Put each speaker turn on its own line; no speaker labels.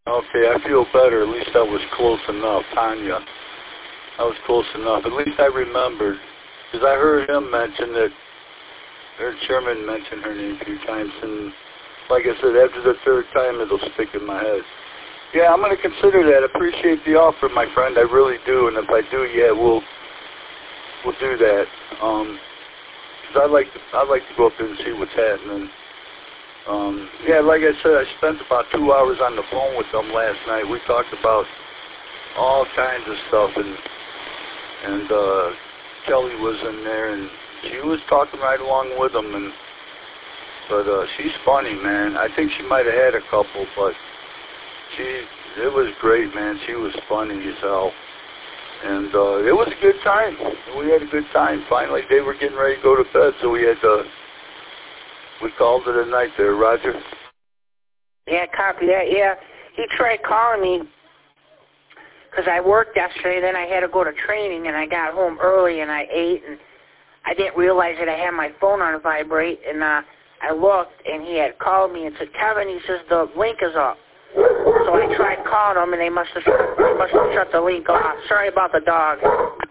Okay, I feel better. At least I was close enough, Tanya. I was close enough. At least I remembered. Because I heard him mention that, I heard Sherman mention her name a few times, and like I said, after the third time, it'll stick in my head. Yeah, I'm going to consider that. Appreciate the offer, my friend. I really do. And if I do, yeah, we'll do that. Cause I'd like to go up there and see what's happening. Yeah, like I said, I spent about 2 hours on the phone with them last night. We talked about all kinds of stuff, and Kelly was in there, and she was talking right along with them. But she's funny, man. I think she might have had a couple, but it was great, man. She was funny as hell. And it was a good time. We had a good time. Finally, they were getting ready to go to bed, so we called it a night there, Roger.
Yeah, copy that. Yeah, he tried calling me because I worked yesterday. Then I had to go to training, and I got home early, and I ate, and I didn't realize that I had my phone on vibrate, and I looked, and he had called me and said, Kevin, he says, the link is up. So I tried calling them, and they must have shut the link off. Sorry about the dog.